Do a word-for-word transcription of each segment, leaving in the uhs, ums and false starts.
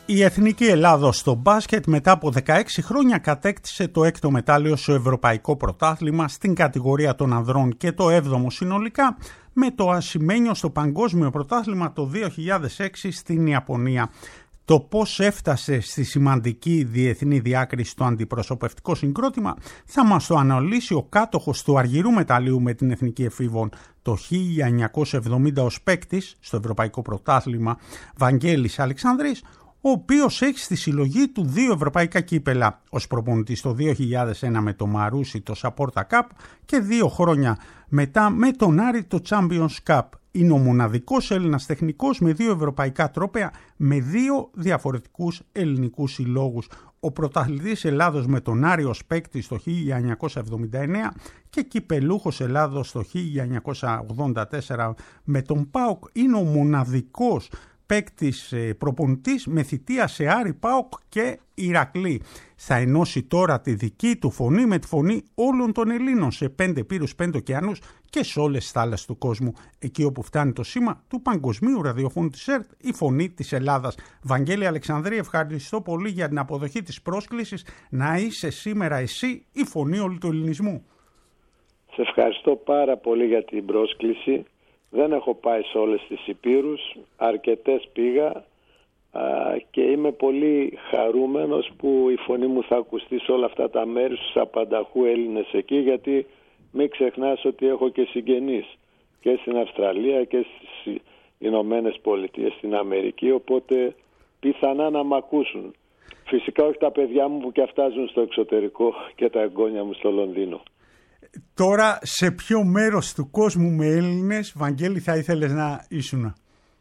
Η Εθνική Ελλάδος στο μπάσκετ μετά από δεκαέξι χρόνια κατέκτησε το έκτο μετάλλιο στο Ευρωπαϊκό Πρωτάθλημα στην κατηγορία των ανδρών και το έβδομο συνολικά, με το ασημένιο στο Παγκόσμιο Πρωτάθλημα το δύο χιλιάδες έξι στην Ιαπωνία. Το πώς έφτασε στη σημαντική διεθνή διάκριση στο αντιπροσωπευτικό συγκρότημα θα μας το αναλύσει ο κάτοχος του αργυρού μεταλλίου με την Εθνική Εφήβων το χίλια εννιακόσια εβδομήντα ως παίκτης στο Ευρωπαϊκό Πρωτάθλημα, Βαγγέλης Αλεξανδρής, ο οποίος έχει στη συλλογή του δύο ευρωπαϊκά κύπελα, ως προπονητής το δύο χιλιάδες ένα με το Μαρούσι το Σαπόρτα Cup και δύο χρόνια μετά με τον Άρη το Champions Cup. Είναι ο μοναδικός Έλληνας τεχνικός με δύο ευρωπαϊκά τρόπαια με δύο διαφορετικούς ελληνικούς συλλόγους. Ο πρωταθλητής Ελλάδος με τον Άρη ως παίκτης το χίλια εννιακόσια εβδομήντα εννέα και κυπελούχος Ελλάδος το χίλια εννιακόσια ογδόντα τέσσερα με τον ΠΑΟΚ είναι ο μοναδικός παίκτης προπονητής με θητεία σε Άρη, ΠΑΟΚ και Ηρακλή. Θα ενώσει τώρα τη δική του φωνή με τη φωνή όλων των Ελλήνων σε πέντε πύρους, πέντε ωκεανούς και σε όλες τις θάλασσες του κόσμου, εκεί όπου φτάνει το σήμα του Παγκοσμίου Ραδιοφώνου της ΕΡΤ, η φωνή της Ελλάδας. Βαγγέλη Αλεξανδρή, ευχαριστώ πολύ για την αποδοχή της πρόσκλησης να είσαι σήμερα εσύ η φωνή όλου του ελληνισμού. Σε ευχαριστώ πάρα πολύ για την πρόσκληση. Δεν έχω πάει σε όλες τις υπήρους, αρκετές πήγα α, και είμαι πολύ χαρούμενος που η φωνή μου θα ακουστεί σε όλα αυτά τα μέρη στους απανταχού Έλληνες εκεί, γιατί μην ξεχνάς ότι έχω και συγγενείς και στην Αυστραλία και στις Ηνωμένες Πολιτείες, στην Αμερική, οπότε πιθανά να μ' ακούσουν. Φυσικά όχι τα παιδιά μου που και αυτά ζουν στο εξωτερικό και τα εγγόνια μου στο Λονδίνο. Τώρα σε ποιο μέρος του κόσμου με Έλληνες, Βαγγέλη, θα ήθελες να ήσουν?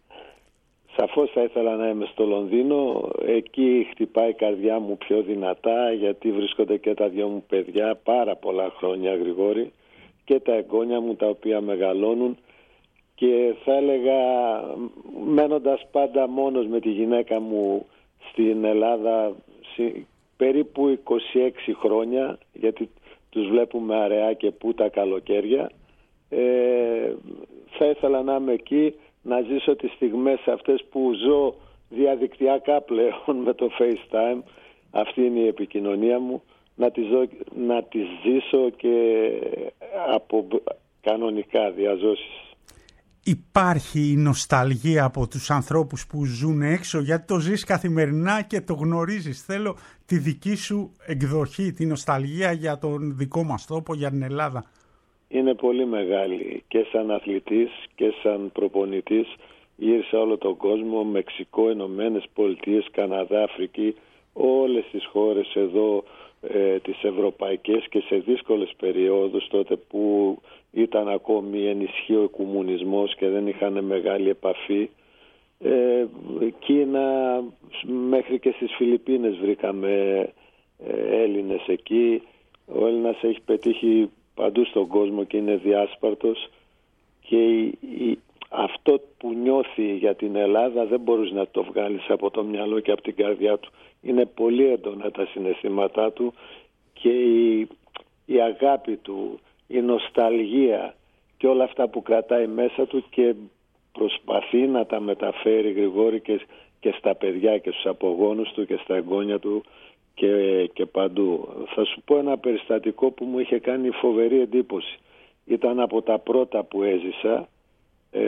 Σαφώς θα ήθελα να είμαι στο Λονδίνο. Εκεί χτυπάει η καρδιά μου πιο δυνατά, γιατί βρίσκονται και τα δυο μου παιδιά πάρα πολλά χρόνια, Γρηγόρη, και τα εγγόνια μου τα οποία μεγαλώνουν. Και θα έλεγα, μένοντας πάντα μόνος με τη γυναίκα μου στην Ελλάδα περίπου είκοσι έξι χρόνια, γιατί τους βλέπουμε αραιά και πού τα καλοκαίρια, ε, θα ήθελα να είμαι εκεί, να ζήσω τις στιγμές αυτές που ζω διαδικτυακά πλέον με το FaceTime. Αυτή είναι η επικοινωνία μου, να τις, ζω, να τις ζήσω και από κανονικά διαζώσεις. Υπάρχει η νοσταλγία από τους ανθρώπους που ζουν έξω, γιατί το ζεις καθημερινά και το γνωρίζεις. Θέλω τη δική σου εκδοχή, τη νοσταλγία για τον δικό μας τόπο, για την Ελλάδα. Είναι πολύ μεγάλη και σαν αθλητής και σαν προπονητής. Γύρισα όλο τον κόσμο, Μεξικό, Ηνωμένες Πολιτείες, Καναδά, Αφρική, όλες τις χώρες εδώ, ε, τις ευρωπαϊκές, και σε δύσκολες περιόδους, τότε που ήταν ακόμη ενισχύει ο κομμουνισμός και δεν είχαν μεγάλη επαφή. Ε, Κίνα, μέχρι και στις Φιλιππίνες βρήκαμε ε, Έλληνες εκεί. Ο Έλληνας έχει πετύχει παντού στον κόσμο και είναι διάσπαρτος, και η, η, αυτό που νιώθει για την Ελλάδα δεν μπορείς να το βγάλεις από το μυαλό και από την καρδιά του. Είναι πολύ έντονα τα συναισθήματά του και η, η αγάπη του, η νοσταλγία και όλα αυτά που κρατάει μέσα του, και προσπαθεί να τα μεταφέρει, Γρηγόρη, και, και στα παιδιά και στους απογόνους του και στα εγγόνια του και, και παντού. Θα σου πω ένα περιστατικό που μου είχε κάνει φοβερή εντύπωση. Ήταν από τα πρώτα που έζησα, ε,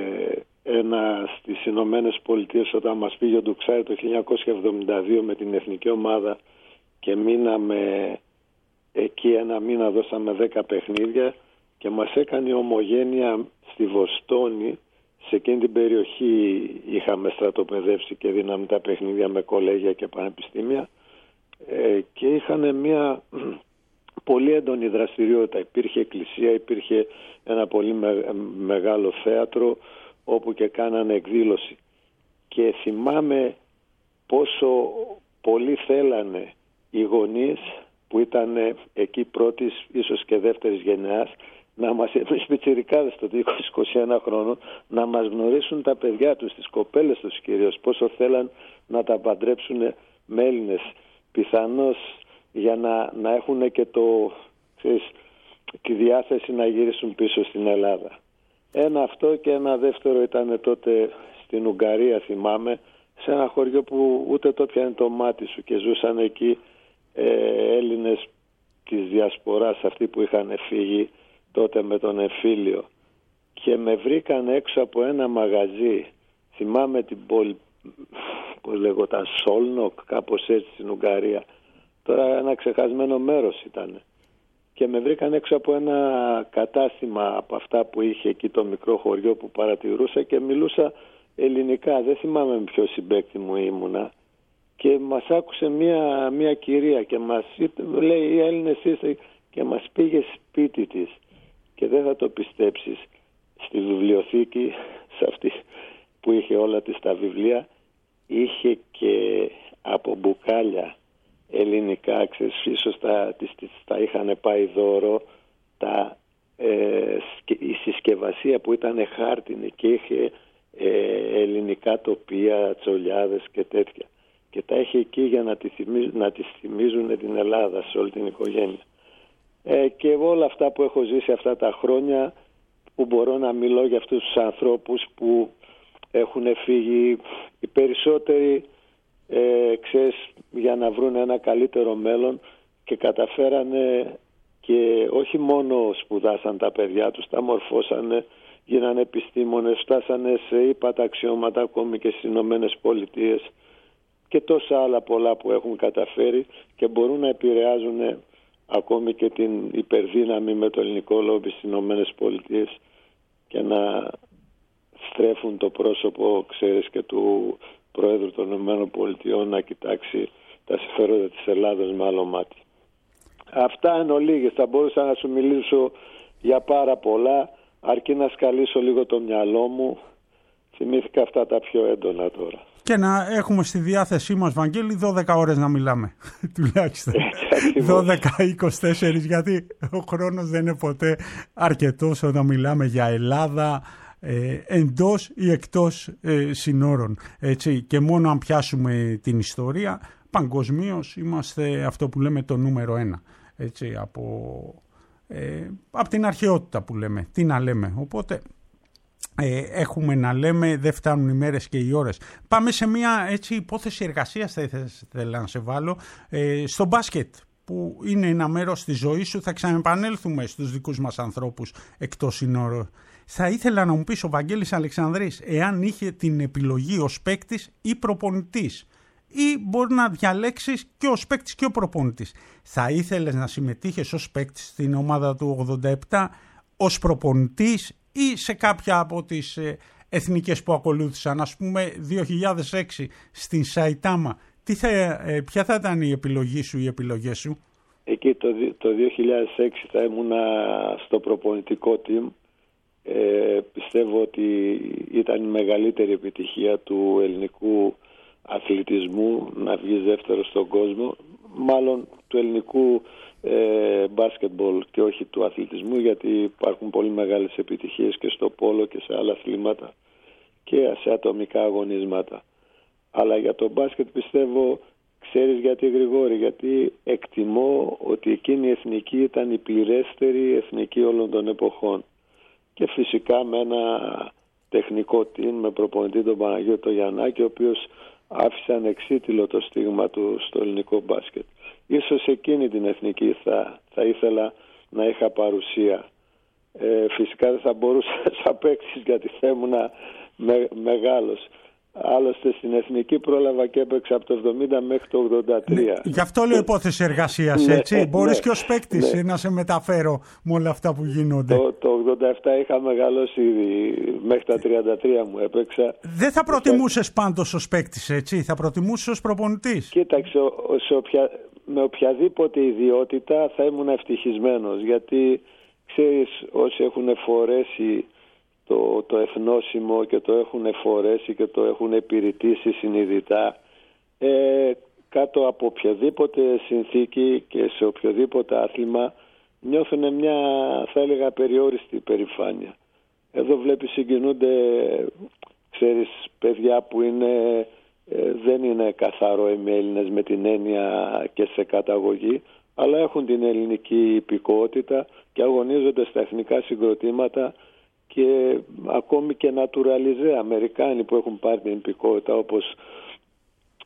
ένα στις Ηνωμένες Πολιτείες, όταν μας πήγε ο Ντουξάρη το χίλια εννιακόσια εβδομήντα δύο με την εθνική ομάδα και μείναμε εκεί ένα μήνα, δώσαμε δέκα παιχνίδια και μας έκανε ομογένεια στη Βοστόνη. Σε εκείνη την περιοχή είχαμε στρατοπεδεύσει και δίναμε τα παιχνίδια με κολέγια και πανεπιστήμια, ε, και είχαν μια πολύ έντονη δραστηριότητα. Υπήρχε εκκλησία, υπήρχε ένα πολύ με, μεγάλο θέατρο όπου και κάνανε εκδήλωση, και θυμάμαι πόσο πολύ θέλανε οι γονείς που ήταν εκεί πρώτης ίσως και δεύτερης γενιάς να μας, εμείς πιτσιρικάδες τότε είκοσι είκοσι ένα χρόνων, να μας γνωρίσουν τα παιδιά τους, τις κοπέλες τους κυρίως, πόσο θέλαν να τα παντρέψουν με Έλληνες, πιθανώς για να, να έχουν και το, ξέρεις, τη διάθεση να γυρίσουν πίσω στην Ελλάδα. Ένα αυτό, και ένα δεύτερο ήταν τότε στην Ουγγαρία, θυμάμαι, σε ένα χωριό που ούτε το πιάνε το μάτι σου και ζούσαν εκεί ε, Έλληνες της διασποράς, αυτοί που είχαν φύγει τότε με τον εμφύλιο, και με βρήκαν έξω από ένα μαγαζί, θυμάμαι την πόλη, πώς λέγονταν, Σόλνοκ, κάπως έτσι, στην Ουγγαρία, τώρα ένα ξεχασμένο μέρος ήταν, και με βρήκαν έξω από ένα κατάστημα από αυτά που είχε εκεί το μικρό χωριό που παρατηρούσα και μιλούσα ελληνικά, δεν θυμάμαι με ποιο συμπαίκτη μου ήμουνα, και μας άκουσε μια, μια κυρία και μας λέει οι Έλληνες είστε, και μας πήγε σπίτι της, και δεν θα το πιστέψεις, στη βιβλιοθήκη σε αυτή που είχε όλα της τα βιβλία είχε και από μπουκάλια ελληνικά, ξέρεις, ίσως τα, τις, τις, τα είχαν πάει δώρο, τα, ε, η συσκευασία που ήταν χάρτινη και είχε ε, ελληνικά τοπία, τσολιάδες και τέτοια, και τα είχε εκεί για να, τη θυμίζουν, να τις θυμίζουν την Ελλάδα σε όλη την οικογένεια. Ε, και όλα αυτά που έχω ζήσει αυτά τα χρόνια, που μπορώ να μιλώ για αυτούς τους ανθρώπους που έχουν φύγει, οι περισσότεροι ε, ξέρεις, για να βρουν ένα καλύτερο μέλλον, και καταφέρανε, και όχι μόνο σπουδάσαν τα παιδιά τους, τα μορφώσανε, γίνανε επιστήμονες, φτάσανε σε ύπατα αξιώματα ακόμη και στις Ηνωμένες Πολιτείες, και τόσα άλλα πολλά που έχουν καταφέρει και μπορούν να επηρεάζουν ακόμη και την υπερδύναμη με το ελληνικό λόμπι στις Ηνωμένες Πολιτείες, και να στρέφουν το πρόσωπο, ξέρεις, και του Πρόεδρου των Ηνωμένων Πολιτειών να κοιτάξει τα συμφέροντα της Ελλάδας με άλλο μάτι. Αυτά εν ολίγης. Θα μπορούσα να σου μιλήσω για πάρα πολλά, αρκεί να σκαλίσω λίγο το μυαλό μου. Θυμήθηκα αυτά τα πιο έντονα τώρα. Και να έχουμε στη διάθεσή μας, Βαγγέλη, δώδεκα ώρες να μιλάμε, τουλάχιστον. δώδεκα ή είκοσι τέσσερα, γιατί ο χρόνος δεν είναι ποτέ αρκετός όταν μιλάμε για Ελλάδα, ε, εντός ή εκτός ε, συνόρων. Έτσι. Και μόνο αν πιάσουμε την ιστορία, παγκοσμίως είμαστε αυτό που λέμε το νούμερο ένα. Έτσι, από, ε, από την αρχαιότητα που λέμε, τι να λέμε. Οπότε ε, έχουμε να λέμε, δεν φτάνουν οι μέρες και οι ώρες. Πάμε σε μια έτσι υπόθεση εργασίας, θα ήθελα να σε βάλω, ε, στο μπάσκετ, που είναι ένα μέρος της ζωής σου. Θα ξαναεπανέλθουμε στους δικούς μας ανθρώπους εκτός συνόρων. Θα ήθελα να μου πεις ο Βαγγέλης Αλεξανδρής, εάν είχε την επιλογή ως παίκτης ή προπονητής, ή μπορεί να διαλέξεις και ως παίκτης και ο προπονητής, θα ήθελες να συμμετείχες ως παίκτης στην ομάδα του ογδόντα επτά, ως προπονητής, ή σε κάποια από τις ε, εθνικές που ακολούθησαν, ας πούμε δύο χιλιάδες έξι στην Σαϊτάμα? Τι θα, ε, ποια θα ήταν η επιλογή σου, οι επιλογές σου? Εκεί το, το δύο χιλιάδες έξι θα ήμουν στο προπονητικό team. Ε, πιστεύω ότι ήταν η μεγαλύτερη επιτυχία του ελληνικού αθλητισμού να βγεις δεύτερο στον κόσμο, μάλλον του ελληνικού ε, μπάσκετμπολ και όχι του αθλητισμού, γιατί υπάρχουν πολύ μεγάλες επιτυχίες και στο πόλο και σε άλλα αθλήματα και σε ατομικά αγωνίσματα. Αλλά για το μπάσκετ πιστεύω, ξέρεις γιατί, Γρηγόρη? Γιατί εκτιμώ ότι εκείνη η εθνική ήταν η πληρέστερη εθνική όλων των εποχών, και φυσικά με ένα τεχνικό team με προπονητή τον Παναγιώτο Γιαννάκη, ο οποίος άφησε ανεξίτηλο το στίγμα του στο ελληνικό μπάσκετ. Ίσως εκείνη την εθνική θα, θα ήθελα να είχα παρουσία. Ε, φυσικά δεν θα μπορούσα σαν παίκτης, γιατί θα ήμουν με, μεγάλος. Άλλωστε στην εθνική πρόλαβα και έπαιξα από το εβδομήντα μέχρι το ογδόντα τρία. Ναι, γι' αυτό λέω υπόθεση εργασίας, έτσι. Ναι, μπορείς ναι, και ως παίκτης ναι. να σε μεταφέρω με όλα αυτά που γίνονται. Το, το ογδόντα επτά είχα μεγαλώσει ήδη, μέχρι τα τριάντα τρία μου έπαιξα. Δεν θα προτιμούσες πάντως ως παίκτης, έτσι? Θα προτιμούσες ως προπονητής? Κοίταξε, σε οποια, με οποιαδήποτε ιδιότητα θα ήμουν ευτυχισμένος, γιατί ξέρεις, όσοι έχουν φορέσει Το, το εθνόσημο και το έχουν φορέσει και το έχουν επιρρητήσει συνειδητά, ε, κάτω από οποιαδήποτε συνθήκη και σε οποιοδήποτε άθλημα νιώθουν μια, θα έλεγα, περιόριστη υπερηφάνεια. Εδώ βλέπεις συγκινούνται, ξέρεις, παιδιά που είναι, ε, δεν είναι καθαρό Έλληνες με την έννοια και σε καταγωγή, αλλά έχουν την ελληνική υπηκότητα και αγωνίζονται στα εθνικά συγκροτήματα, και ακόμη και νατουραλιζέ Αμερικάνοι που έχουν πάρει την υπηκότητα, όπως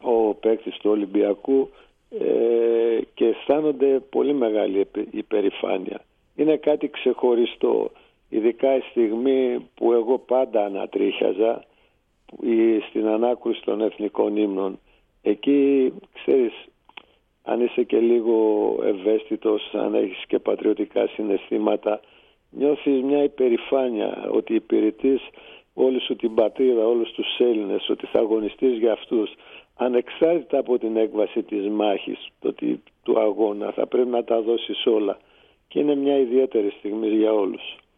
ο παίκτης του Ολυμπιακού ε, και αισθάνονται πολύ μεγάλη υπερηφάνεια. Είναι κάτι ξεχωριστό, ειδικά η στιγμή που εγώ πάντα ανατρίχιαζα στην ανάκρουση των εθνικών ύμνων. Εκεί, ξέρεις, αν είσαι και λίγο ευαίσθητος, αν έχεις και πατριωτικά συναισθήματα, νιώθεις μια υπερηφάνεια ότι υπηρετείς όλη σου την πατρίδα, όλους τους Έλληνες, ότι θα αγωνιστείς για αυτούς. Ανεξάρτητα από την έκβαση της μάχης, το, του αγώνα, θα πρέπει να τα δώσεις όλα. Και είναι μια ιδιαίτερη στιγμή για όλους.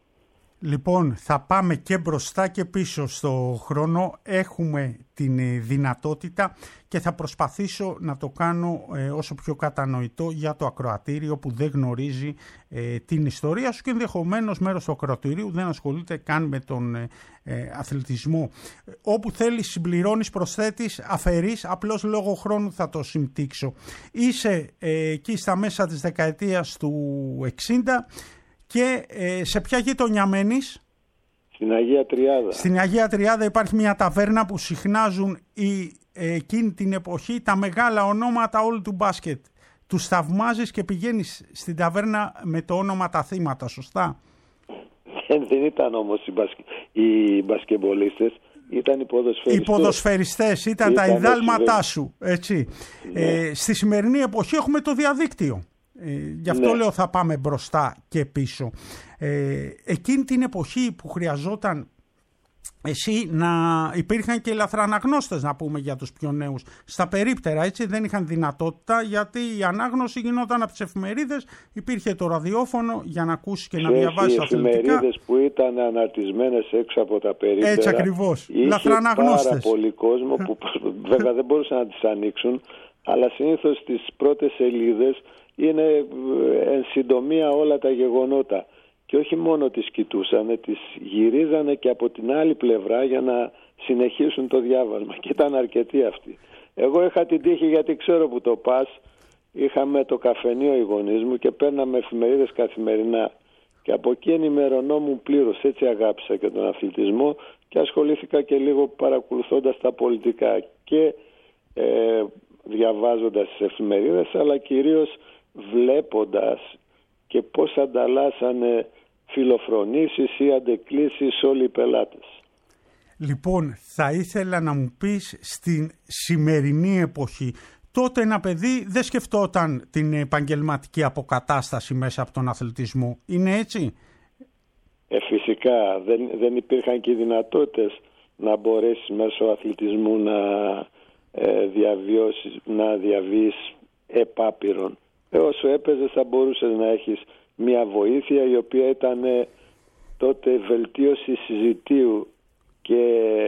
Λοιπόν, θα πάμε και μπροστά και πίσω στο χρόνο. Έχουμε την δυνατότητα και θα προσπαθήσω να το κάνω ε, όσο πιο κατανοητό για το ακροατήριο που δεν γνωρίζει ε, την ιστορία σου και ενδεχομένως μέρος του ακροατηρίου δεν ασχολείται καν με τον ε, ε, αθλητισμό. Όπου θέλεις συμπληρώνεις, προσθέτεις, αφαιρείς, απλώς λόγω χρόνου θα το συμπτύξω. Είσαι ε, εκεί στα μέσα της δεκαετίας του εξήντα. Και ε, σε ποια γειτονιά μένεις? Στην Αγία Τριάδα. Στην Αγία Τριάδα υπάρχει μια ταβέρνα που συχνάζουν η, ε, εκείνη την εποχή τα μεγάλα ονόματα όλου του μπάσκετ. Τους θαυμάζεις και πηγαίνεις στην ταβέρνα με το όνομα τα θύματα, σωστά? Δεν ήταν όμως οι, μπασκε... οι μπασκεμπολίστες, ήταν οι ποδοσφαιριστές. Οι ποδοσφαιριστές ήταν, ήταν τα ιδάλματά σου, έτσι. Ναι. Ε, στη σημερινή εποχή έχουμε το διαδίκτυο. Ε, γι' αυτό ναι. λέω θα πάμε μπροστά και πίσω. Ε, εκείνη την εποχή που χρειαζόταν εσύ να υπήρχαν και λαθραναγνώστες, να πούμε για τους πιο νέους, στα περίπτερα, έτσι, δεν είχαν δυνατότητα γιατί η ανάγνωση γινόταν από τις εφημερίδες, υπήρχε το ραδιόφωνο για να ακούσεις και να διαβάσεις αθλητικά. Οι εφημερίδες που ήταν αναρτισμένες έξω από τα περίπτερα, έτσι ακριβώς, είχε λαθραναγνώστες. Πάρα πολύ κόσμο που βέβαια δεν μπορούσαν να τις ανοίξουν, αλλά συνήθως στις πρώτες σελίδες είναι εν συντομία όλα τα γεγονότα. Και όχι μόνο τις κοιτούσανε, τις γυρίζανε και από την άλλη πλευρά για να συνεχίσουν το διάβασμα. Και ήταν αρκετοί αυτοί. Εγώ είχα την τύχη, γιατί ξέρω που το πας, είχαμε το καφενείο οι γονείς μου και παίρναμε εφημερίδες καθημερινά. Και από εκεί ενημερωνόμουν πλήρως. Έτσι αγάπησα και τον αθλητισμό και ασχολήθηκα και λίγο παρακολουθώντας τα πολιτικά και ε, διαβάζοντας τις εφημερίδες, αλλά κυρίως βλέποντας και πώς ανταλλάσσανε φιλοφρονήσεις ή αντεκκλήσεις όλοι οι πελάτες. Λοιπόν, θα ήθελα να μου πεις στην σημερινή εποχή, τότε ένα παιδί δεν σκεφτόταν την επαγγελματική αποκατάσταση μέσα από τον αθλητισμό. Είναι έτσι? Ε, φυσικά. Δεν, δεν υπήρχαν και οι δυνατότητες να μπορέσεις μέσω αθλητισμού να ε, διαβιώσεις, να διαβείς επάπειρον. Ε, όσο έπαιζες θα μπορούσες να έχεις μια βοήθεια η οποία ήταν ε, τότε βελτίωση συζητίου και,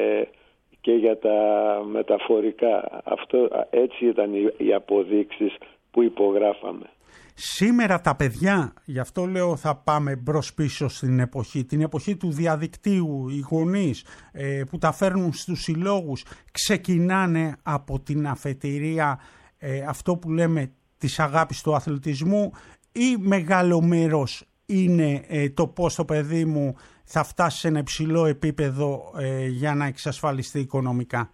και για τα μεταφορικά. Αυτό, έτσι ήταν οι, οι αποδείξεις που υπογράφαμε. Σήμερα τα παιδιά, γι' αυτό λέω θα πάμε μπρος πίσω στην εποχή, την εποχή του διαδικτύου, οι γονείς ε, που τα φέρνουν στους συλλόγους, ξεκινάνε από την αφετηρία ε, αυτό που λέμε της αγάπης του αθλητισμού, ή μεγάλο μέρος είναι ε, το πώς το παιδί μου θα φτάσει σε ένα υψηλό επίπεδο ε, για να εξασφαλιστεί οικονομικά?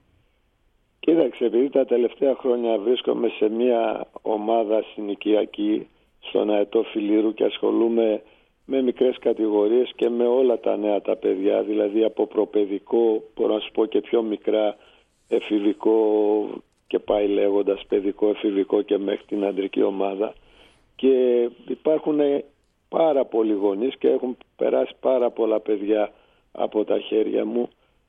Κοίταξε, επειδή τα τελευταία χρόνια βρίσκομαι σε μια ομάδα συνοικιακή στον Αετό Φιλήρου και ασχολούμαι με μικρές κατηγορίες και με όλα τα νέα τα παιδιά, δηλαδή από προπαιδικό, μπορώ να σου πω και πιο μικρά, εφηβικό και πάει λέγοντας, παιδικό, εφηβικό και μέχρι την αντρική ομάδα, και υπάρχουν πάρα πολλοί γονείς και έχουν περάσει πάρα πολλά παιδιά από τα χέρια μου.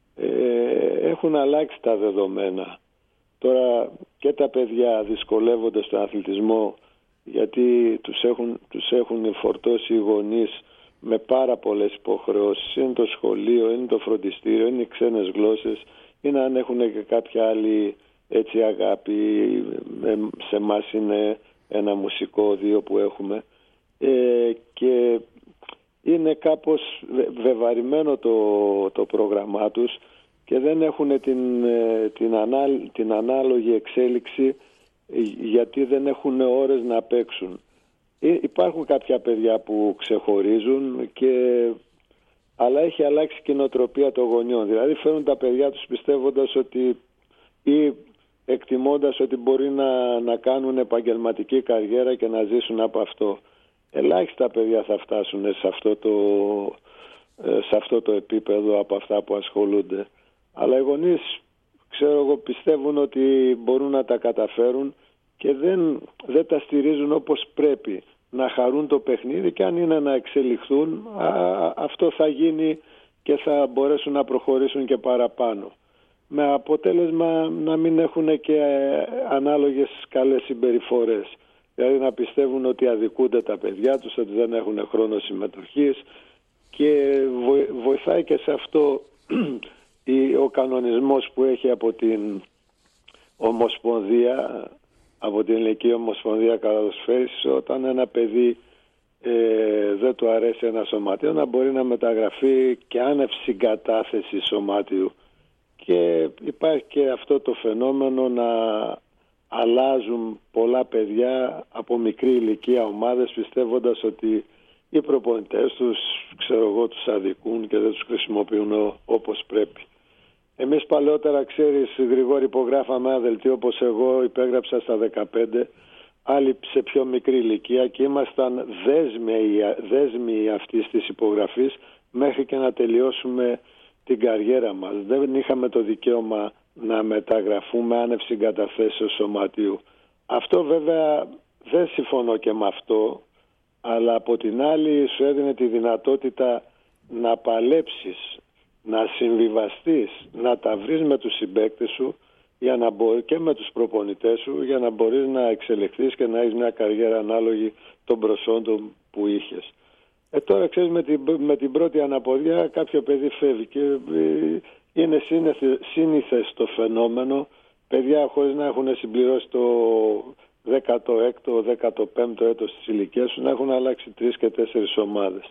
Ε, έχουν αλλάξει τα δεδομένα. Τώρα και τα παιδιά δυσκολεύονται στον αθλητισμό γιατί τους έχουν, τους έχουν φορτώσει οι γονείς με πάρα πολλές υποχρεώσεις. Είναι το σχολείο, είναι το φροντιστήριο, είναι οι ξένες γλώσσες, είναι αν έχουν και κάποια άλλη έτσι αγάπη. Σε εμάς είναι ένα μουσικό δύο που έχουμε ε, και είναι κάπως βεβαρημένο το, το πρόγραμμά τους και δεν έχουν την, την, ανά, την ανάλογη εξέλιξη γιατί δεν έχουν ώρες να παίξουν. Υπάρχουν κάποια παιδιά που ξεχωρίζουν και, αλλά έχει αλλάξει και η νοοτροπία των γονιών. Δηλαδή φέρνουν τα παιδιά τους πιστεύοντας ότι ή εκτιμώντας ότι μπορεί να, να κάνουν επαγγελματική καριέρα και να ζήσουν από αυτό. Ελάχιστα παιδιά θα φτάσουν σε αυτό το, σε αυτό το επίπεδο από αυτά που ασχολούνται. Αλλά οι γονείς, ξέρω εγώ, πιστεύουν ότι μπορούν να τα καταφέρουν και δεν, δεν τα στηρίζουν όπως πρέπει. Να χαρούν το παιχνίδι και αν είναι να εξελιχθούν, α, αυτό θα γίνει και θα μπορέσουν να προχωρήσουν και παραπάνω. Με αποτέλεσμα να μην έχουν και ανάλογες καλές συμπεριφορές. Δηλαδή να πιστεύουν ότι αδικούνται τα παιδιά τους, ότι δεν έχουν χρόνο συμμετοχής και βοηθάει και σε αυτό ο κανονισμός που έχει από την Ομοσπονδία, από την Ελληνική Ομοσπονδία Καλαθοσφαίρισης, όταν ένα παιδί ε, δεν του αρέσει ένα σωματείο να μπορεί να μεταγραφεί και άνευ συγκατάθεση σωμάτιου. Και υπάρχει και αυτό το φαινόμενο να αλλάζουν πολλά παιδιά από μικρή ηλικία ομάδες πιστεύοντας ότι οι προπονητές τους, ξέρω εγώ, τους αδικούν και δεν τους χρησιμοποιούν όπως πρέπει. Εμείς παλαιότερα, ξέρεις Γρηγόρη, υπογράφαμε ένα δελτίο όπως εγώ υπέγραψα στα δεκαπέντε, άλλοι σε πιο μικρή ηλικία και ήμασταν δέσμοι, δέσμοι αυτής της υπογραφής μέχρι και να τελειώσουμε την καριέρα μας. Δεν είχαμε το δικαίωμα να μεταγραφούμε άνευ συγκαταθέσεως σωματείου. Αυτό βέβαια δεν συμφωνώ και με αυτό, αλλά από την άλλη σου έδινε τη δυνατότητα να παλέψεις, να συμβιβαστείς, να τα βρεις με τους συμπαίκτες σου για να μπορεί, και με τους προπονητές σου για να μπορείς να εξελιχθείς και να έχεις μια καριέρα ανάλογη των προσόντων που είχες. Ε, τώρα ξέρεις με την, με την πρώτη αναποδιά κάποιο παιδί φεύγει και ε, είναι σύνηθες το φαινόμενο παιδιά χωρίς να έχουν συμπληρώσει το δέκατο έκτο δέκατο πέμπτο έτος της ηλικίας του να έχουν αλλάξει τρεις και τέσσερις ομάδες.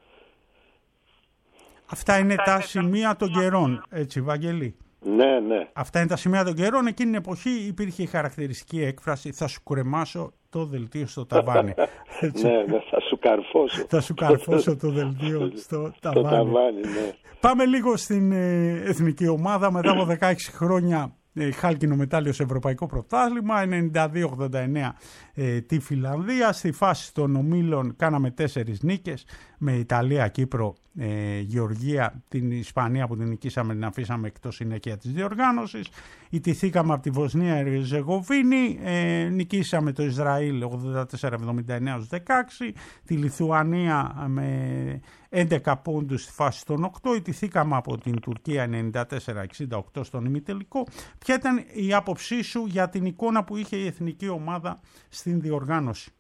Αυτά είναι τα σημεία των καιρών, έτσι Βαγγέλη. Ναι, ναι. Αυτά είναι τα σημεία των καιρών. Εκείνη την εποχή υπήρχε η χαρακτηριστική έκφραση «θα σου κρεμάσω το δελτίο στο ταβάνι». Ναι, ναι, θα σου καρφώσω. Θα σου καρφώσω το δελτίο στο ταβάνι. Το ταβάνι, ναι. Πάμε λίγο στην ε, εθνική ομάδα. Μετά από δεκαέξι χρόνια ε, χάλκινο μετάλλιο σε ευρωπαϊκό πρωτάθλημα, ενενήντα δύο ογδόντα εννέα ε, τη Φιλανδία. Στη φάση των ομίλων κάναμε τέσσερις νίκες με Ιταλία, Κύπρο, ε, Γεωργία, την Ισπανία που την νικήσαμε, την αφήσαμε εκτός συνέχεια της διοργάνωσης. Ιτηθήκαμε από τη Βοσνία Ερζεγοβίνη, ε, νικήσαμε το Ισραήλ ογδόντα τέσσερα εβδομήντα εννέα στους δεκαέξι, τη Λιθουανία με έντεκα πόντους στη φάση των οκτώ, ιτηθήκαμε από την Τουρκία ενενήντα τέσσερα εξήντα οκτώ στον ημιτελικό. Ποια ήταν η άποψή σου για την εικόνα που είχε η εθνική ομάδα στην διοργάνωση?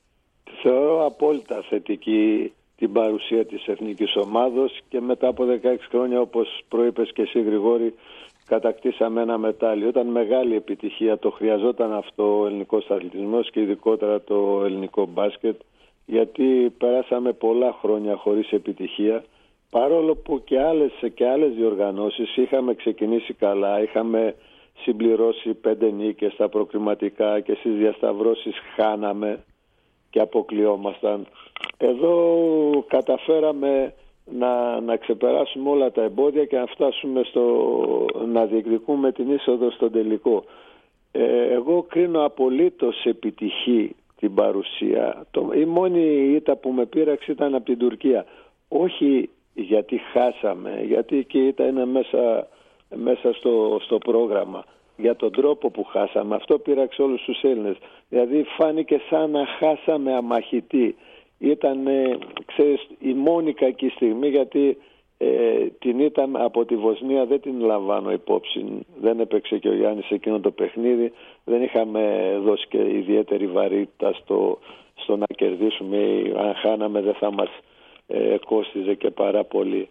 Θεωρώ απόλυτα θετική την παρουσία της εθνικής ομάδος και μετά από δεκαέξι χρόνια, όπως προείπες και εσύ Γρηγόρη, κατακτήσαμε ένα μετάλλιο. Ήταν μεγάλη επιτυχία, το χρειαζόταν αυτό ο ελληνικός αθλητισμός και ειδικότερα το ελληνικό μπάσκετ, γιατί περάσαμε πολλά χρόνια χωρίς επιτυχία, παρόλο που και άλλες, και άλλες διοργανώσεις είχαμε ξεκινήσει καλά, είχαμε συμπληρώσει πέντε νίκες στα προκριματικά και στις διασταυρώσεις χάναμε και αποκλειόμασταν. Εδώ καταφέραμε να, να ξεπεράσουμε όλα τα εμπόδια και να φτάσουμε στο, να διεκδικούμε την είσοδο στον τελικό. Ε, εγώ κρίνω απολύτως επιτυχή την παρουσία. Το, η μόνη ήττα που με πείραξε ήταν από την Τουρκία. Όχι γιατί χάσαμε, γιατί και η ήττα είναι μέσα, μέσα στο, στο πρόγραμμα. Για τον τρόπο που χάσαμε. Αυτό πείραξε όλους τους Έλληνες. Δηλαδή φάνηκε σαν να χάσαμε αμαχητή. Ήταν, ξέρεις, η μόνη κακή στιγμή, γιατί ε, την ήττα από τη Βοσνία δεν την λαμβάνω υπόψη. Δεν έπαιξε και ο Γιάννης σε εκείνο το παιχνίδι. Δεν είχαμε δώσει και ιδιαίτερη βαρύτητα στο, στο να κερδίσουμε. Αν χάναμε δεν θα μας ε, κόστιζε και πάρα πολύ.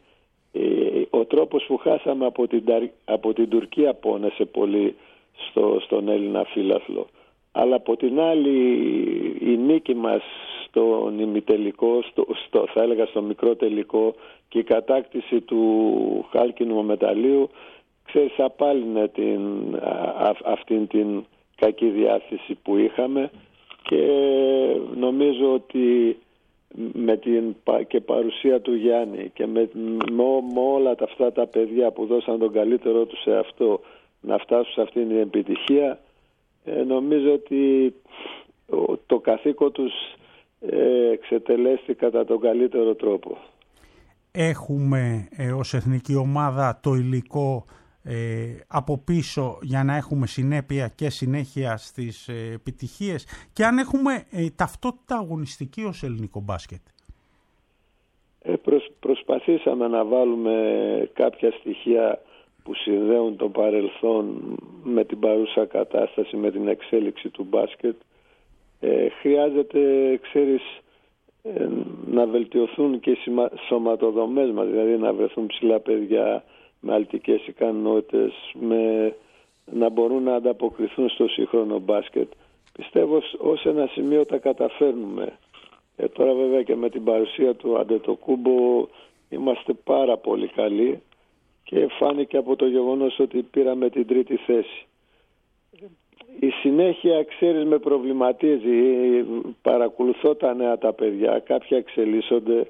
Ο τρόπος που χάσαμε από την, από την Τουρκία πόνεσε πολύ στο, στον Έλληνα φίλαθλο. Αλλά από την άλλη η νίκη μας στον ημιτελικό, στο, στο, θα έλεγα στο μικρό τελικό, και η κατάκτηση του χάλκινου μεταλλίου, ξέρεις, απάλυνε την, α, αυτήν την κακή διάθεση που είχαμε και νομίζω ότι με την και παρουσία του Γιάννη και με, με, με όλα τα, αυτά τα παιδιά που δώσαν τον καλύτερό τους σε αυτό, να φτάσουν σε αυτήν την επιτυχία. Ε, νομίζω ότι το καθήκον τους ε, εξετελέστη κατά τον καλύτερο τρόπο. Έχουμε ε, ως εθνική ομάδα το υλικό ε, από πίσω για να έχουμε συνέπεια και συνέχεια στις ε, επιτυχίες, και αν έχουμε ε, ταυτότητα αγωνιστική ως ελληνικό μπάσκετ? Ε, προσ, προσπαθήσαμε να βάλουμε κάποια στοιχεία που συνδέουν το παρελθόν με την παρούσα κατάσταση, με την εξέλιξη του μπάσκετ. Ε, χρειάζεται, ξέρεις, ε, να βελτιωθούν και οι σωματοδομές μας, δηλαδή να βρεθούν ψηλά παιδιά με αλτικές ικανότητες, με, να μπορούν να ανταποκριθούν στο σύγχρονο μπάσκετ. Πιστεύω ως ένα σημείο τα καταφέρνουμε. Ε, τώρα βέβαια και με την παρουσία του Αντετοκούμπο είμαστε πάρα πολύ καλοί και φάνηκε από το γεγονός ότι πήραμε την τρίτη θέση. Η συνέχεια, ξέρεις, με προβληματίζει. Παρακολουθώ τα νέα τα παιδιά, κάποια εξελίσσονται.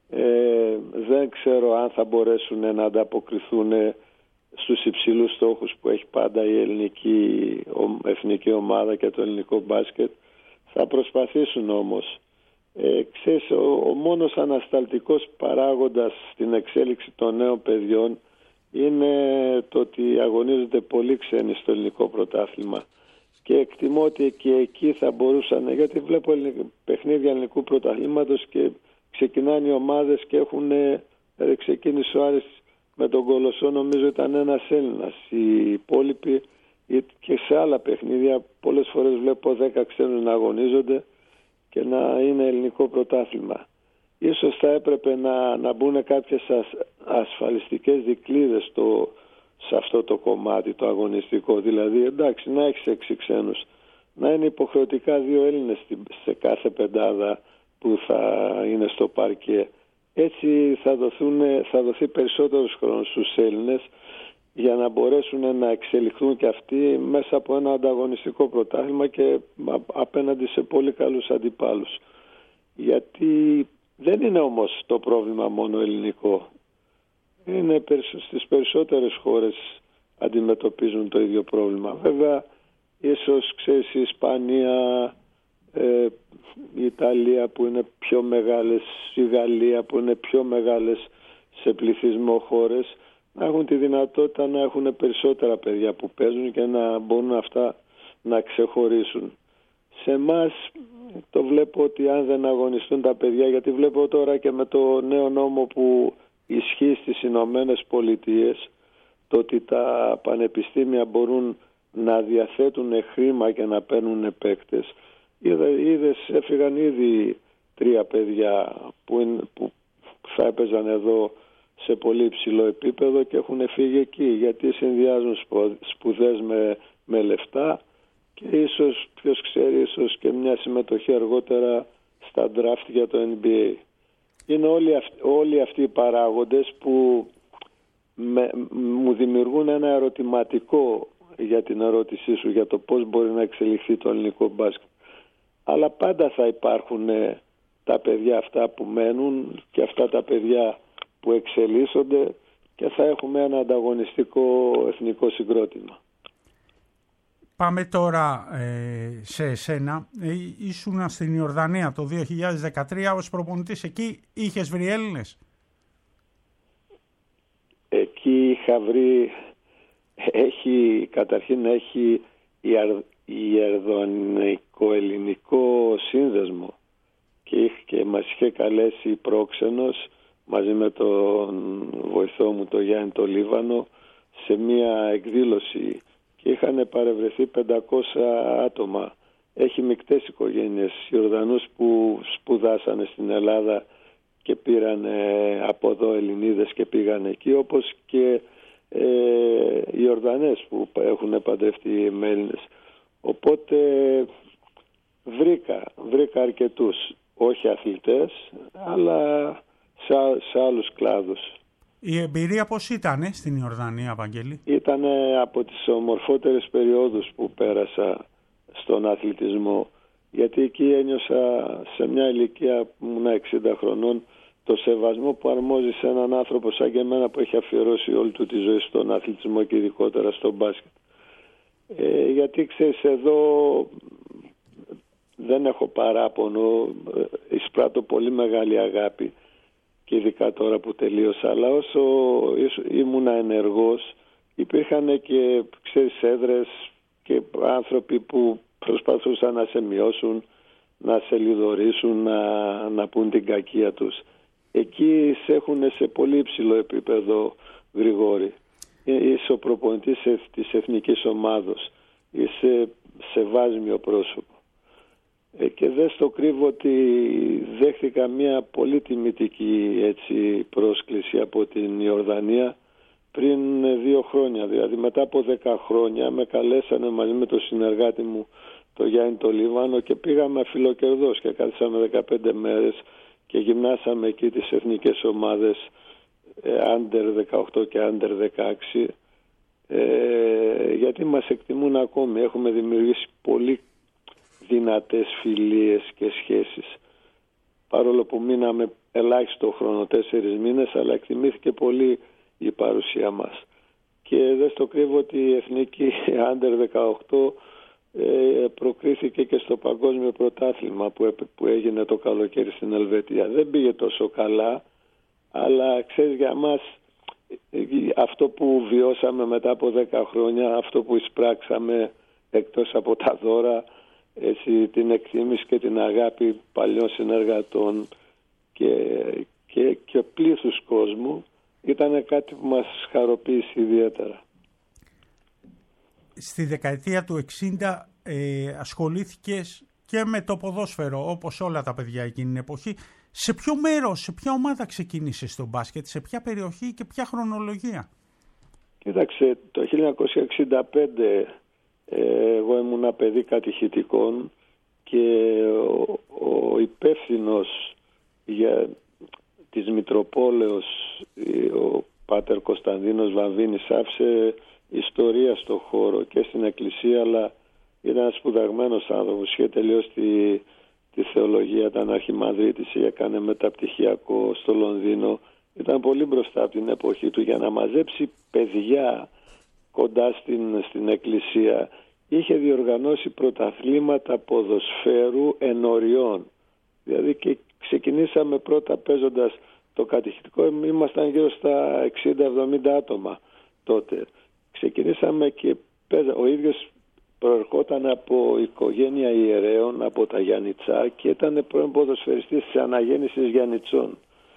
Ε, δεν ξέρω αν θα μπορέσουν να ανταποκριθούν στους υψηλούς στόχους που έχει πάντα η ελληνική εθνική ομάδα και το ελληνικό μπάσκετ. Θα προσπαθήσουν όμως. Ε, ξέρεις, ο, ο μόνος ανασταλτικός παράγοντας στην εξέλιξη των νέων παιδιών είναι το ότι αγωνίζονται πολύ ξένοι στο ελληνικό πρωτάθλημα, και εκτιμώ ότι και εκεί θα μπορούσαν, γιατί βλέπω παιχνίδια ελληνικού πρωταθλήματος και ξεκινάνε οι ομάδες και έχουν, δηλαδή ξεκίνησε ο Άρης με τον Κολοσσό, νομίζω ήταν ένας Έλληνας. Οι υπόλοιποι και σε άλλα παιχνίδια πολλές φορές βλέπω δέκα ξένους να αγωνίζονται και να είναι ελληνικό πρωτάθλημα. Ίσως θα έπρεπε να, να μπουν κάποιες ασ, ασφαλιστικές δικλείδες στο, σε αυτό το κομμάτι το αγωνιστικό. Δηλαδή, εντάξει, να έχεις έξι ξένους, να είναι υποχρεωτικά δύο Έλληνες σε κάθε πεντάδα που θα είναι στο παρκέ. Έτσι θα, δοθούν, θα δοθεί περισσότερος χρόνος στους Έλληνες για να μπορέσουν να εξελιχθούν και αυτοί μέσα από ένα ανταγωνιστικό πρωτάθλημα και απέναντι σε πολύ καλούς αντιπάλους. Γιατί δεν είναι όμως το πρόβλημα μόνο ελληνικό. Είναι στις περισσότερες χώρες αντιμετωπίζουν το ίδιο πρόβλημα. Βέβαια, ίσως ξέρεις, η Ισπανία, ε, η Ιταλία που είναι πιο μεγάλες, η Γαλλία που είναι πιο μεγάλες σε πληθυσμό χώρες, να έχουν τη δυνατότητα να έχουν περισσότερα παιδιά που παίζουν και να μπορούν αυτά να ξεχωρίσουν. Σε εμάς το βλέπω ότι αν δεν αγωνιστούν τα παιδιά, γιατί βλέπω τώρα και με το νέο νόμο που ισχύει στις Ηνωμένες Πολιτείες, το ότι τα πανεπιστήμια μπορούν να διαθέτουν χρήμα και να παίρνουν παίκτες. Είδες, έφυγαν ήδη τρία παιδιά που, είναι, που θα έπαιζαν εδώ σε πολύ υψηλό επίπεδο και έχουν φύγει εκεί, γιατί συνδυάζουν σπουδές με, με λεφτά και ίσως, ποιος ξέρει, ίσως και μια συμμετοχή αργότερα στα draft για το N B A. Είναι όλοι αυτοί, όλοι αυτοί οι παράγοντες που με, μου δημιουργούν ένα ερωτηματικό για την ερώτησή σου για το πώς μπορεί να εξελιχθεί το ελληνικό μπάσκετ. Αλλά πάντα θα υπάρχουν τα παιδιά αυτά που μένουν και αυτά τα παιδιά που εξελίσσονται και θα έχουμε ένα ανταγωνιστικό εθνικό συγκρότημα. Πάμε τώρα ε, σε εσένα. Ε, ήσουν στην Ιορδανία το δύο χιλιάδες δεκατρία ως προπονητής. Εκεί είχες βρει Έλληνες? Εκεί είχα βρει, έχει, καταρχήν έχει ιερδονικό-ελληνικό σύνδεσμο και, και μας είχε καλέσει πρόξενος μαζί με τον βοηθό μου τον Γιάννη το Λίβανο σε μια εκδήλωση και είχαν παρευρεθεί πεντακόσια άτομα. Έχει μεικτές οικογένειες Ιορδανούς που σπουδάσανε στην Ελλάδα και πήραν από εδώ Ελληνίδες και πήγαν εκεί, όπως και ε, οι Ιορδανές που έχουν παντρευτεί με Έλληνες. Οπότε βρήκα, βρήκα αρκετούς, όχι αθλητές, αλλά σε, σε άλλους κλάδους. Η εμπειρία πώς ήτανε στην Ιορδανία, Βαγγέλη? Ήταν από τις ομορφότερες περιόδους που πέρασα στον αθλητισμό, γιατί εκεί ένιωσα σε μια ηλικία που ήμουν εξήντα χρονών, το σεβασμό που αρμόζει σε έναν άνθρωπο σαν και εμένα που έχει αφιερώσει όλη του τη ζωή στον αθλητισμό και ειδικότερα στο μπάσκετ. Ε, γιατί ξέρεις, εδώ δεν έχω παράπονο, εισπράττω πολύ μεγάλη αγάπη και ειδικά τώρα που τελείωσα, αλλά όσο ήμουνα ενεργός υπήρχαν και ξέρεις έδρες και άνθρωποι που προσπαθούσαν να σε μειώσουν, να σε λιδωρήσουν, να, να πούν την κακία τους. Εκεί σε έχουν σε πολύ υψηλό επίπεδο, Γρηγόρη. Είσαι ο προπονητής της εθνικής ομάδος. Είσαι σεβάσμιο πρόσωπο. Ε, και δεν στο κρύβω ότι δέχτηκα μια πολύ τιμητική έτσι, πρόσκληση από την Ιορδανία πριν δύο χρόνια. Δηλαδή μετά από δέκα χρόνια με καλέσανε μαζί με τον συνεργάτη μου, το Γιάννη το Λίβανο, και πήγαμε φιλοκερδός και κάθισαμε δεκαπέντε μέρες και γυμνάσαμε εκεί τις εθνικές ομάδες Under δεκαοκτώ και Under δεκαέξι, ε, γιατί μας εκτιμούν ακόμη. Έχουμε δημιουργήσει πολύ δυνατές φιλίες και σχέσεις, παρόλο που μείναμε ελάχιστο χρόνο, τέσσερις μήνες, αλλά εκτιμήθηκε πολύ η παρουσία μας. Και δεν στο κρύβω ότι η εθνική Under δεκαοκτώ ε, προκρίθηκε και στο παγκόσμιο πρωτάθλημα που, που έγινε το καλοκαίρι στην Ελβετία. Δεν πήγε τόσο καλά, αλλά ξέρεις, για μας αυτό που βιώσαμε μετά από δέκα χρόνια, αυτό που εισπράξαμε εκτός από τα δώρα, έτσι, την εκτίμηση και την αγάπη παλιών συνεργατών και, και, και πλήθους κόσμου, ήταν κάτι που μας χαροποίησε ιδιαίτερα. Στη δεκαετία του εξήντα ε, ασχολήθηκες και με το ποδόσφαιρο, όπως όλα τα παιδιά εκείνη την εποχή. Σε ποιο μέρος, σε ποια ομάδα ξεκίνησες στο μπάσκετ, σε ποια περιοχή και ποια χρονολογία? Κοίταξε, το χίλια εννιακόσια εξήντα πέντε ε, εγώ ήμουν παιδί κατηχητικών και ο, ο υπεύθυνος για της Μητροπόλεως, ο Πάτερ Κωνσταντίνος Βαμβίνης, άφησε ιστορία στο χώρο και στην εκκλησία, αλλά ήταν ένας σπουδαγμένος άνθρωπος, είχε τελειώσει τη, τη θεολογία, ήταν αρχιμανδρίτης, έκανε μεταπτυχιακό στο Λονδίνο, ήταν πολύ μπροστά από την εποχή του για να μαζέψει παιδιά κοντά στην, στην εκκλησία. Είχε διοργανώσει πρωταθλήματα ποδοσφαίρου ενωριών, δηλαδή και ξεκινήσαμε πρώτα παίζοντας το κατηχητικό, ήμασταν γύρω στα εξήντα εβδομήντα άτομα τότε. Ξεκινήσαμε και παίζα, ο ίδιος προερχόταν από οικογένεια ιερέων, από τα Γιαννιτσά, και ήταν πρώην ποδοσφαιριστής της αναγέννησης Γιαννιτσών.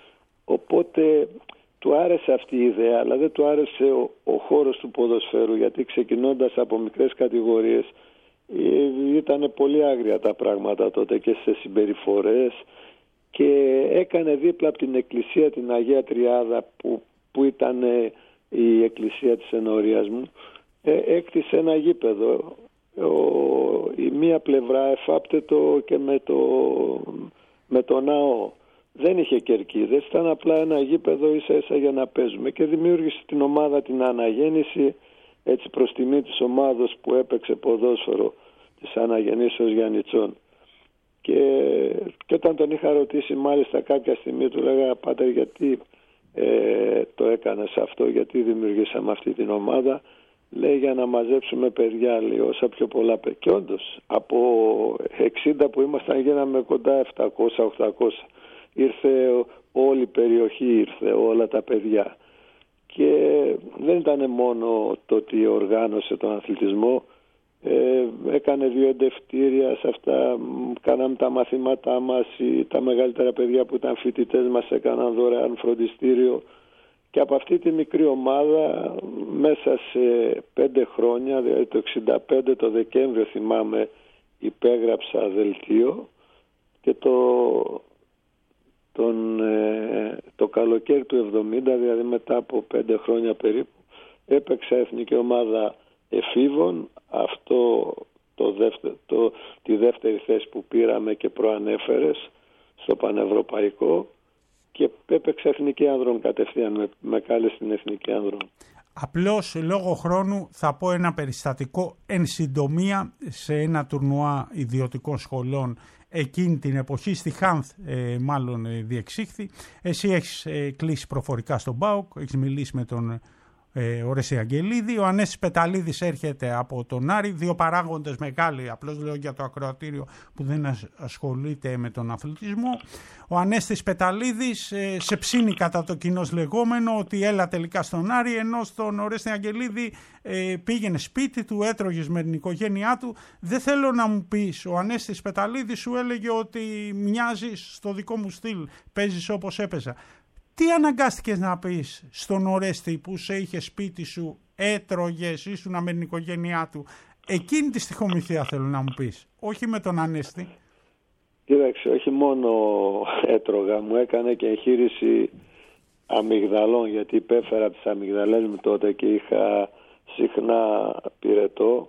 Οπότε του άρεσε αυτή η ιδέα, αλλά δεν του άρεσε ο, ο χώρος του ποδοσφαίρου, γιατί ξεκινώντας από μικρές κατηγορίες ήταν πολύ άγρια τα πράγματα τότε και σε συμπεριφορές, και έκανε δίπλα από την εκκλησία την Αγία Τριάδα που, που ήταν η εκκλησία της ενορίας μου, ε, έκτισε ένα γήπεδο. Ο, η μία πλευρά εφάπτετο και με το, με το ναό. Δεν είχε κερκίδες, ήταν απλά ένα γήπεδο ίσα ίσα για να παίζουμε, και δημιούργησε την ομάδα την Αναγέννηση, έτσι προς τιμή της ομάδος που έπαιξε ποδόσφαιρο της Αναγεννήσεως Γιαννιτσών. Και, και όταν τον είχα ρωτήσει μάλιστα κάποια στιγμή, του λέγα, Πάτερ, γιατί ε, το έκανες αυτό, γιατί δημιουργήσαμε αυτή την ομάδα? Λέει, για να μαζέψουμε παιδιά, λέει, όσα πιο πολλά παιδιά. Και όντως από εξήντα που ήμασταν γίναμε κοντά επτακόσια οχτακόσια. Ήρθε όλη η περιοχή, ήρθε όλα τα παιδιά. Και δεν ήταν μόνο το ότι οργάνωσε τον αθλητισμό, ε, έκανε δύο εντευτήρια σε αυτά, κάναμε τα μαθήματά μας, τα μεγαλύτερα παιδιά που ήταν φοιτητές μας έκαναν δωρεάν φροντιστήριο, και από αυτή τη μικρή ομάδα μέσα σε πέντε χρόνια, δηλαδή το εξήντα πέντε το Δεκέμβριο θυμάμαι, υπέγραψα δελτίο, και το, τον, ε, το καλοκαίρι του εβδομήντα, δηλαδή μετά από πέντε χρόνια περίπου, έπαιξα εθνική ομάδα εφήβων, αυτό το δεύτερο, το, τη δεύτερη θέση που πήραμε και προανέφερες στο πανευρωπαϊκό, και έπαιξε εθνική άνδρων κατευθείαν, με, με κάλεσε στην εθνική άνδρων. Απλώς λόγω χρόνου θα πω ένα περιστατικό εν συντομία σε ένα τουρνουά ιδιωτικών σχολών εκείνη την εποχή, στη Χάνθ ε, μάλλον ε, διεξήχθη. Εσύ έχεις ε, κλείσει προφορικά στον ΠΑΟΚ, έχεις μιλήσει με τον ε, Ορέστη Αγγελίδη. Ο Ανέστης Πεταλίδης έρχεται από τον Άρη, δύο παράγοντες μεγάλοι, απλώς λέω για το ακροατήριο που δεν ασχολείται με τον αθλητισμό. Ο Ανέστης Πεταλίδης ε, σε ψήνει κατά το κοινός λεγόμενο ότι έλα τελικά στον Άρη, ενώ στον Ορέστη Αγγελίδη ε, πήγαινε σπίτι του, έτρωγες με την οικογένειά του. Δεν θέλω να μου πεις, ο Ανέστης Πεταλίδης σου έλεγε ότι μοιάζεις στο δικό μου στυλ, παίζεις όπως έπαιζα. Τι αναγκάστηκες να πεις στον Ορέστη που σε είχε σπίτι σου, έτρωγες, ήσουνα με την οικογένειά του? Εκείνη τη στοιχομηθεία θέλω να μου πεις, όχι με τον Ανέστη. Κοίταξε, όχι μόνο έτρωγα, μου έκανε και εγχείρηση αμυγδαλών, γιατί υπέφερα τις αμυγδαλές μου τότε και είχα συχνά πυρετό.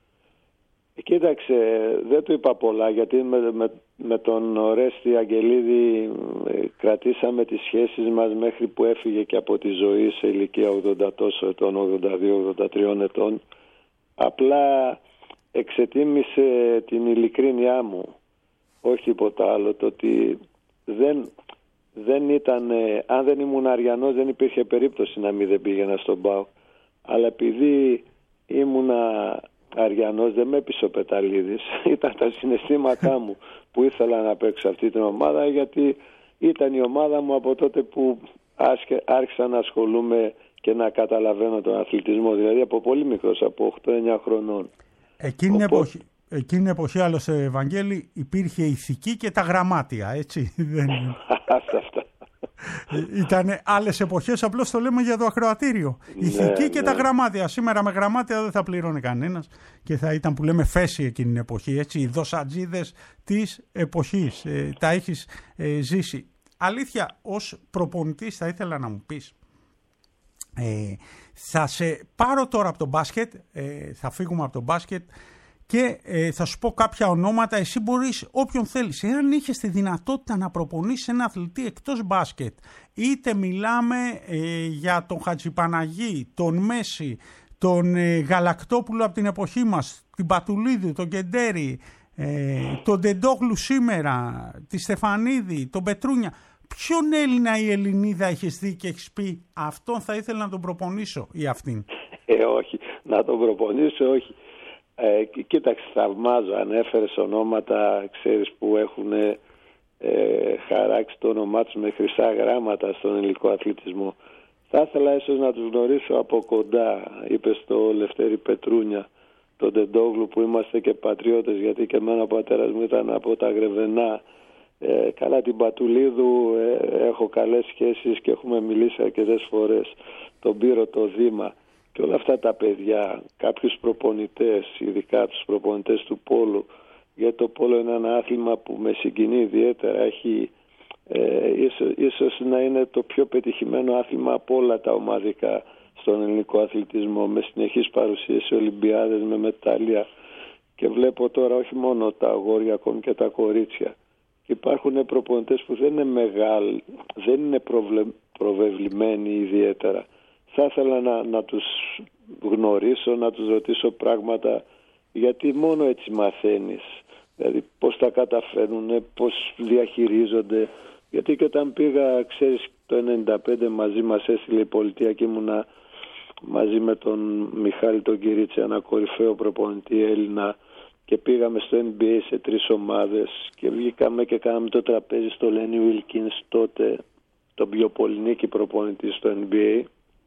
Κοίταξε, δεν του είπα πολλά, γιατί με, με, με τον Ορέστη Αγγελίδη κρατήσαμε τις σχέσεις μας μέχρι που έφυγε και από τη ζωή σε ηλικία ογδόντα τόσο ετών, ογδόντα δύο ογδόντα τρία ετών. Απλά εξετίμησε την ειλικρίνειά μου, όχι τίποτα άλλο, το ότι δεν, δεν ήταν, αν δεν ήμουν Αριανός δεν υπήρχε περίπτωση να μην δεν πήγαινα στον ΠΑΟΚ. Αλλά επειδή ήμουνα Αριανός, δεν με έπεισε ο Πεταλίδης. Ήταν τα συναισθήματά μου που ήθελα να παίξω αυτή την ομάδα, γιατί ήταν η ομάδα μου από τότε που άρχισα να ασχολούμαι και να καταλαβαίνω τον αθλητισμό, δηλαδή από πολύ μικρός, από οκτώ εννιά χρονών. Εκείνη την Οπότε... εποχή, εκείνη εποχή άλλωστε, Ευαγγέλη, υπήρχε ηθική και τα γραμμάτια, έτσι? Δεν... αυτά. Ήταν άλλες εποχές, απλώς το λέμε για το ακροατήριο. Η ηθική ναι, και ναι. τα γραμμάτια. Σήμερα με γραμμάτια δεν θα πληρώνει κανένας και θα ήταν που λέμε φέση εκείνη την εποχή. Έτσι, οι δοσατζίδες της εποχής. Ε, τα έχεις ε, ζήσει. Αλήθεια, ως προπονητής θα ήθελα να μου πεις. Ε, θα σε πάρω τώρα από το μπάσκετ, ε, θα φύγουμε από το μπάσκετ και ε, θα σου πω κάποια ονόματα, εσύ μπορείς όποιον θέλεις. Εάν είχες τη δυνατότητα να προπονήσεις ένα αθλητή εκτός μπάσκετ, είτε μιλάμε ε, για τον Χατζηπαναγή, τον Μέση, τον ε, Γαλακτόπουλο από την εποχή μας, την Πατουλίδη, τον Κεντέρι, ε, τον Ντεντόγλου σήμερα, τη Στεφανίδη, τον Πετρούνια, ποιον Έλληνα ή Ελληνίδα έχεις δει και έχεις πει αυτόν θα ήθελα να τον προπονήσω ή αυτήν? Ε, όχι, να τον προπονήσω όχι. Ε, κοίταξε, θαυμάζω, ανέφερες ονόματα, ξέρεις, που έχουν ε, χαράξει το όνομά τους με χρυσά γράμματα στον ελληνικό αθλητισμό. Θα ήθελα ίσως να τους γνωρίσω από κοντά. Είπες το Λευτέρη Πετρούνια, τον Ντεντόγλου, που είμαστε και πατριώτες, γιατί και εμένα ο πατέρας μου ήταν από τα Γρεβενά. Ε, καλά, την Πατουλίδου ε, έχω καλές σχέσεις και έχουμε μιλήσει αρκετές φορές. Τον Πύρο, το Δήμα και όλα αυτά τα παιδιά, κάποιους προπονητές, ειδικά τους προπονητές του πόλου, γιατί το πόλο είναι ένα άθλημα που με συγκινεί ιδιαίτερα. Έχει ε, ίσως, ίσως να είναι το πιο πετυχημένο άθλημα από όλα τα ομαδικά στον ελληνικό αθλητισμό, με συνεχείς παρουσίες σε Ολυμπιάδες, με μετάλλια, και βλέπω τώρα όχι μόνο τα αγόρια, ακόμη και τα κορίτσια. Και υπάρχουν προπονητές που δεν είναι μεγάλοι, δεν είναι προβλε, προβεβλημένοι ιδιαίτερα. Θα ήθελα να, να τους γνωρίσω, να τους ρωτήσω πράγματα, γιατί μόνο έτσι μαθαίνεις. Δηλαδή πώς τα καταφέρνουν, πώς διαχειρίζονται. Γιατί και όταν πήγα, ξέρεις, το ενενήντα πέντε μαζί μας έστειλε η πολιτεία και ήμουνα μαζί με τον Μιχάλη τον Κυρίτσι, ένα κορυφαίο προπονητή Έλληνα, και πήγαμε στο N B A σε τρεις ομάδες και βγήκαμε και κάναμε το τραπέζι στο Lenny Wilkins, τότε τον πιο πολυνίκη προπονητή στο N B A.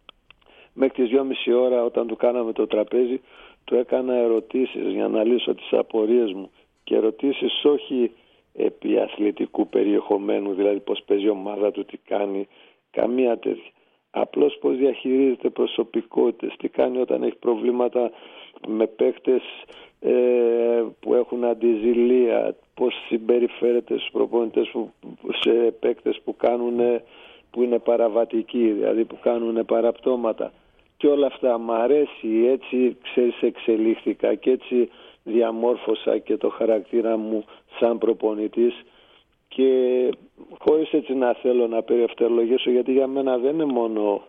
Μέχρι τις δυόμιση ώρα όταν του κάναμε το τραπέζι, του έκανα ερωτήσεις για να λύσω τις απορίες μου, και ερωτήσεις όχι επί αθλητικού περιεχομένου, δηλαδή πώς παίζει η ομάδα του, τι κάνει, καμία τέτοια. Απλώς πώς διαχειρίζεται προσωπικότητες, τι κάνει όταν έχει προβλήματα με παίκτες ε, που έχουν αντιζηλία, πώς συμπεριφέρεται στους προπονητές που, σε παίκτες που, κάνουν, που είναι παραβατικοί, δηλαδή που κάνουν παραπτώματα. Και όλα αυτά μ' αρέσει, έτσι, ξέρεις, εξελίχθηκα και έτσι διαμόρφωσα και το χαρακτήρα μου σαν προπονητής, και χωρίς έτσι να θέλω να περιευτολογήσω, γιατί για μένα δεν είναι μόνο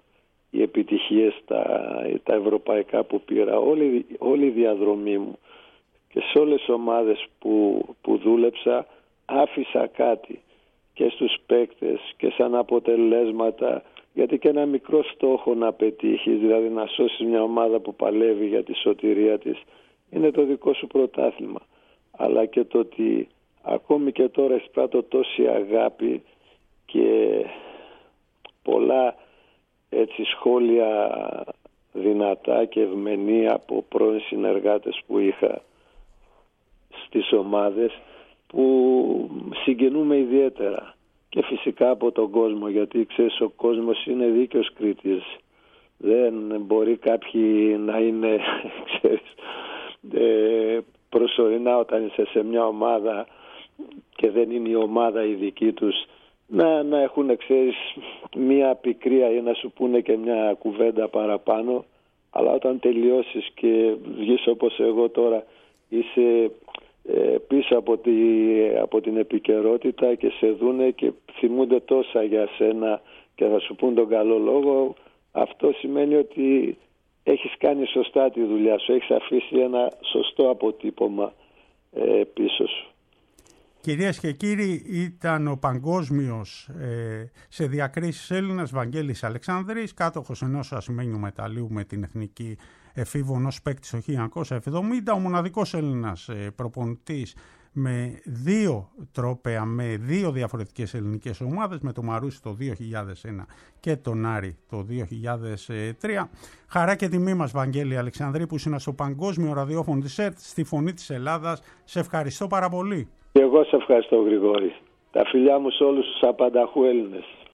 οι επιτυχίες τα, τα ευρωπαϊκά που πήρα, όλη, όλη η διαδρομή μου και σε όλες τις ομάδες που, που δούλεψα άφησα κάτι και στους παίκτες και σαν αποτελέσματα, γιατί και ένα μικρό στόχο να πετύχεις, δηλαδή να σώσεις μια ομάδα που παλεύει για τη σωτηρία της, είναι το δικό σου πρωτάθλημα. Αλλά και το ότι ακόμη και τώρα εισπράττω τόση αγάπη και πολλά έτσι σχόλια δυνατά και ευμενή από πρώην συνεργάτες που είχα στις ομάδες, που συγκινούμε ιδιαίτερα, και φυσικά από τον κόσμο, γιατί ξέρεις, ο κόσμος είναι δίκαιος κριτής. Δεν μπορεί κάποιοι να είναι ξέρεις, ε, προσωρινά όταν είσαι σε μια ομάδα και δεν είναι η ομάδα η δική τους, να, να έχουν ξέρεις μια πικρία ή να σου πούνε και μια κουβέντα παραπάνω, αλλά όταν τελειώσεις και βγεις όπως εγώ τώρα, είσαι ε, πίσω από, τη, από την επικαιρότητα και σε δούνε και θυμούνται τόσα για σένα και θα σου πούν τον καλό λόγο, αυτό σημαίνει ότι έχεις κάνει σωστά τη δουλειά σου, έχεις αφήσει ένα σωστό αποτύπωμα ε, πίσω σου. Κυρίες και κύριοι, ήταν ο παγκόσμιος ε, σε διακρίσεις Έλληνας Βαγγέλης Αλεξανδρής, κάτοχος ενός ασημένιου μεταλλίου με την εθνική εφήβων ως παίκτης το χίλια εννιακόσια εβδομήντα, ο μοναδικός Έλληνας ε, προπονητής με δύο τρόπαια, με δύο διαφορετικές ελληνικές ομάδες, με το Μαρούσι το δύο χιλιάδες ένα και τον Άρη το δύο χιλιάδες τρία. Χαρά και τιμή μας, Βαγγέλη Αλεξανδρή, που είσαι στο παγκόσμιο ραδιόφωνο της ΕΡΤ, στη Φωνή της Ελλάδας. Σε ευχαριστώ πάρα πολύ. Και εγώ σε ευχαριστώ, Γρηγόρη. Τα φιλιά μου σε όλους τους απανταχού Έλληνες.